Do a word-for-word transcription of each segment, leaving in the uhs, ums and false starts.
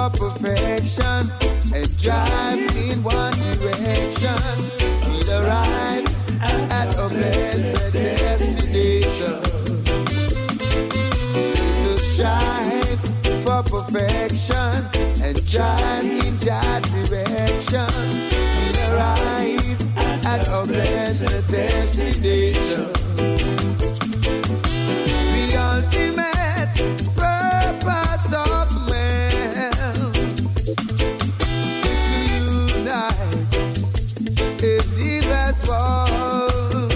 for perfection and drive in one direction. We'll arrive at a blessed destination. To strive for perfection and drive in that direction. We'll arrive at a blessed destination. The ultimate purpose of man is to unite in diverse world,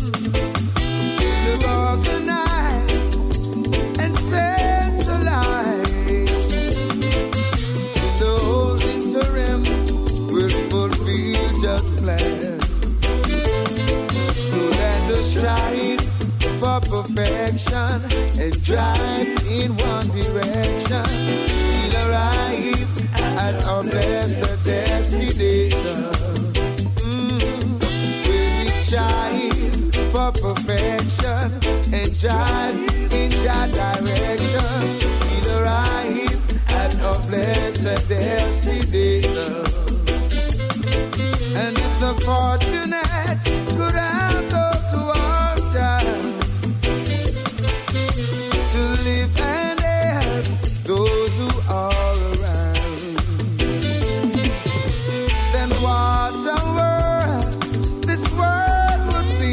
to organize and centralize. The whole interim will fulfill just plan. So let us strive for perfection and drive in one direction. We'll arrive at our blessed destination. Mm. When we strive for perfection and drive in that direction, we'll arrive at our blessed destination. And if the fortunate could have those who are down, to live and help those who are around, then what a world this world would be.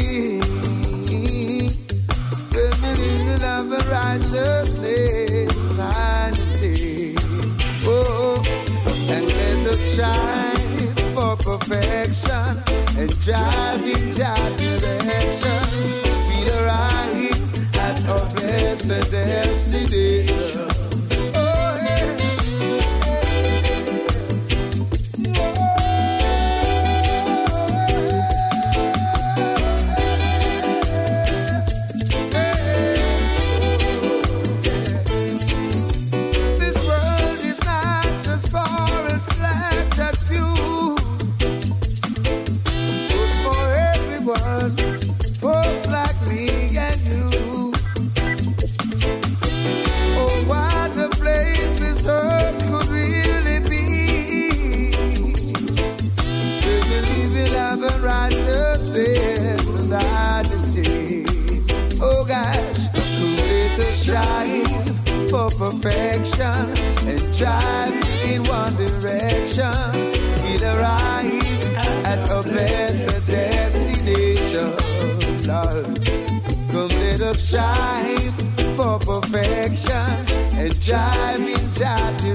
The million of righteousness and unity. Oh, and let us strive for perfection and drive in that direction. We'll arrive at our blessed destination. Oh, yeah. This world is not just for a selected few, but for everyone, folks like me and you. Oh, what a place this earth could really be. Where we live in love and righteousness and identity. Oh gosh, let us strive for perfection and drive in one direction. We'll arrive at a blessed destination. Lord, come let us strive for perfection and drive in that